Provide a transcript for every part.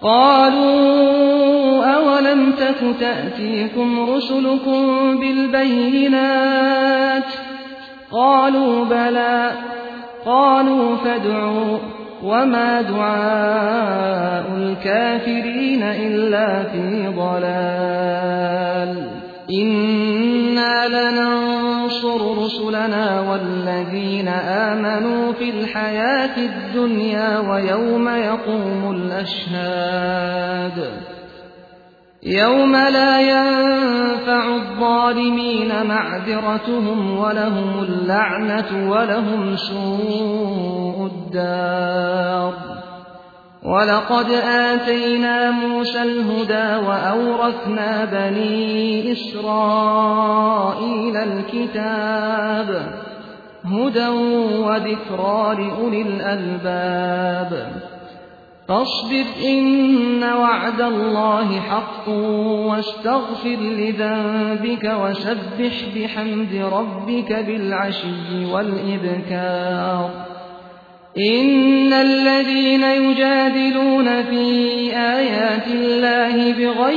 قالوا أولم تك تأتيكم رسلكم بالبينات قالوا بلى قالوا فادعوا وما دعاء الكافرين إلا في ضلال إنا لننصر رسلنا والذين آمنوا في الحياة الدنيا ويوم يقوم الأشهاد يوم لا ينفع الظالمين معذرتهم ولهم اللعنة ولهم سوء الدار ولقد آتينا موسى الهدى وأورثنا بني إسرائيل الكتاب هدى وذكرى لأولي الألباب فاصبر إن وعد الله حق واستغفر لذنبك وسبح بحمد ربك بالعشي والإبكار إن الذين يجادلون في آيات الله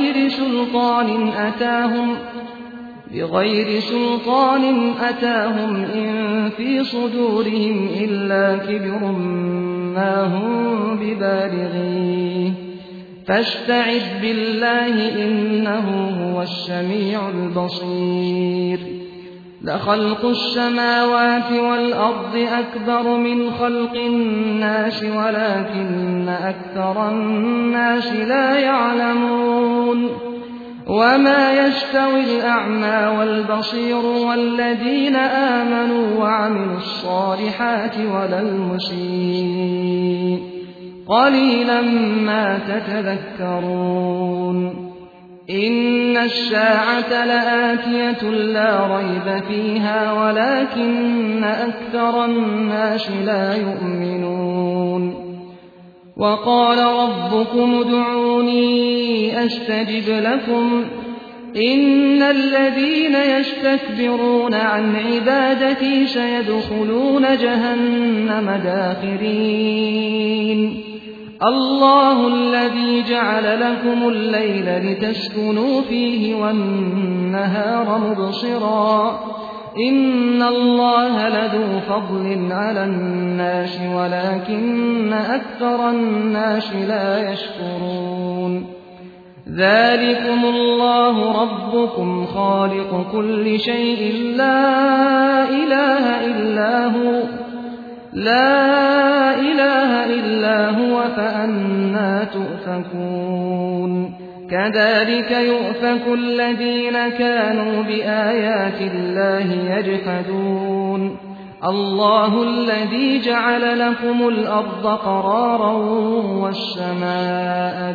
بغير سلطان أتاهم إن في صدورهم إلا كبر ما هم ببالغيه فاستعذ بالله إنه هو السميع البصير لخلق السماوات والأرض أكبر من خلق الناس ولكن أكثر الناس لا يعلمون وما يستوي الأعمى والبصير والذين آمنوا وعملوا الصالحات ولا المسيء قليلا ما تتذكرون إن الساعة لآتية لا ريب فيها ولكن أكثر الناس لا يؤمنون وقال ربكم ادعوني أستجب لكم إن الذين يستكبرون عن عبادتي سيدخلون جهنم داخرين الله الذي جعل لكم الليل لتسكنوا فيه والنهار مبصرا إن الله لذو فضل على الناس ولكن أكثر الناس لا يشكرون ذلكم الله ربكم خالق كل شيء لا إله إلا هو فأنى تؤفكون كذلك يؤفك الذين كانوا بآيات الله يجحدون الله الذي جعل لكم الأرض قرارا والسماء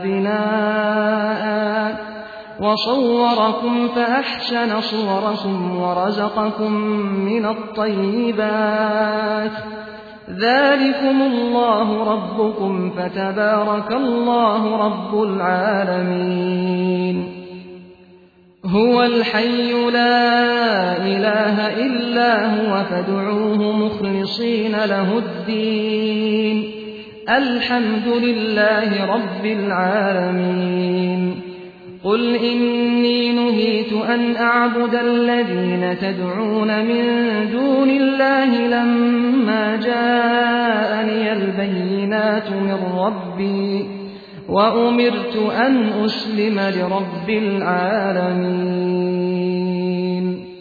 بناء وصوركم فأحسن صوركم ورزقكم من الطيبات ذلكم الله ربكم فتبارك الله رب العالمين هو الحي لا إله إلا هو فادعوه مخلصين له الدين الحمد لله رب العالمين قل إني نهيت أن أعبد الذين تدعون من دون الله لما جاءني البينات من ربي وأمرت أن أسلم لرب العالمين